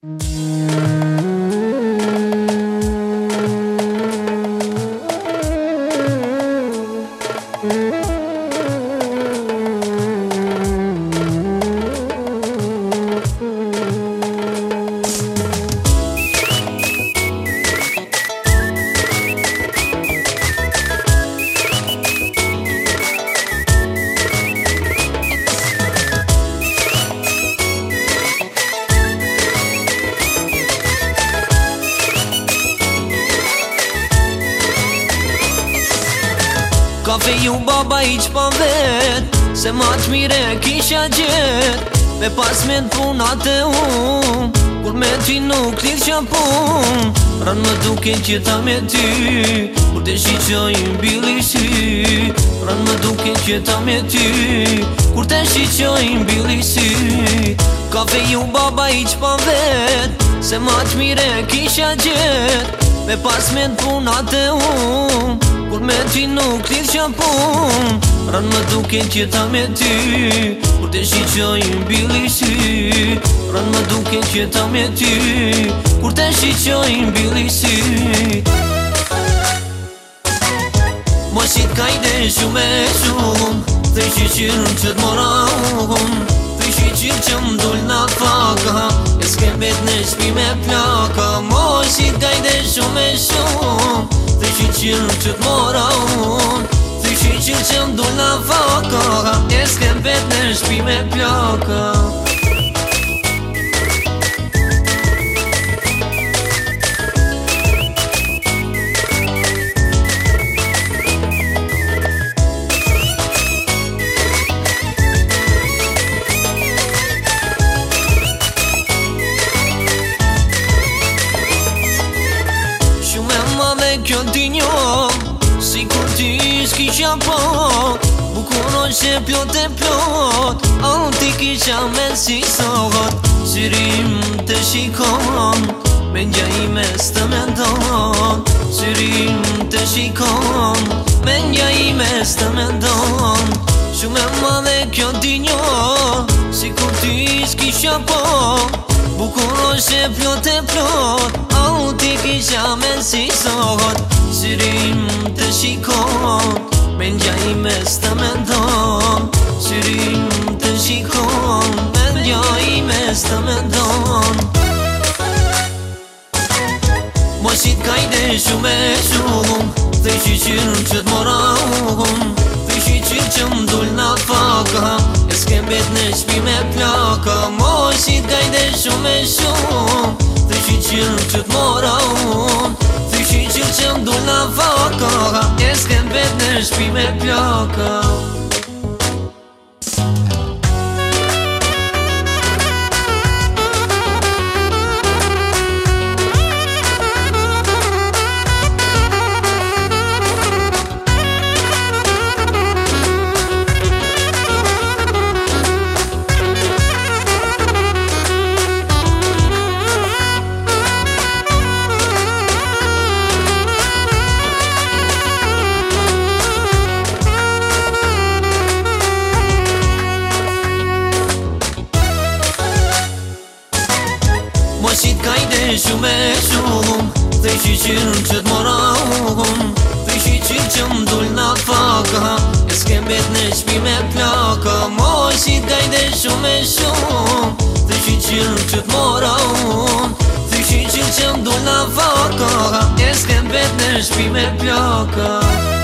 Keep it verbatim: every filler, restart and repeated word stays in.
Kafe ju baba i qpa vet, se ma t'mire kisha gjet. Me pas me t'punat e um, kur me ty nuk lidh qa pun. Ran më duke qeta me ty, kur te shiqoj mbili sy. Ran më duke qeta me ty, kur te shiqoj mbili sy. Kafe ju baba i qpa vet, se ma t'mire kisha gjet. Me pas me t'punat e um, kur me ty nuk lidh qa pun. Ran më duke qeta me ty, kur te shiqoj mbili sy. Ran më duke qeta me ty, kur te shiqoj mbili sy. Mos i t'kajde shumë e shumë, thej shiqirën që t'mora unë. Thej shiqirë që m'dull na faka, e s'ke bet në shpi me plaka. Mos i t'kajde shumë e shumë, thej shiqirën që t'mora unë. Thej shiqirë që m'dull na faka, e s'ke bet në shpi me plaka. Kjo t'i njo, si kur ti s'kisha po. Bukuron që plot e plot, a ti kisha me si sot. Syrim të shikon, me nja ime s'të mendon. Syrim të shikon, me nja ime s'të mendon. Shumë e madhe kjo t'i njo, si kur ti s'kisha po. Bukuron që plot e plot, a ti kisha me si sot. Syrim të shikon, me nja ime s'të mendon. Syrim të shikon, me nja ime s'të mendon. Mos i t'kajde shumë e shumë, thej shiqirën që t'mora unë. Thej shiqirë që m'dull na faka, e s'ke bet në shpi me plaka. Mos i t'kajde shumë e shumë, thej shiqirën që t'mora unë. Thej shiqirë që m'dull na faka, e s'ke bet në shpi me plaka. Mos i t'kajde shumë e shumë, thej shiqirën që t'mora unë. Thej shiqirë që m'dull na faka, e s'ke bet në shpi me plaka. Mos i t'kajde shumë e shumë, thej shiqirën që t'mora unë. Thej shiqirë që m'dull na faka, e s'ke bet në shpi me plaka.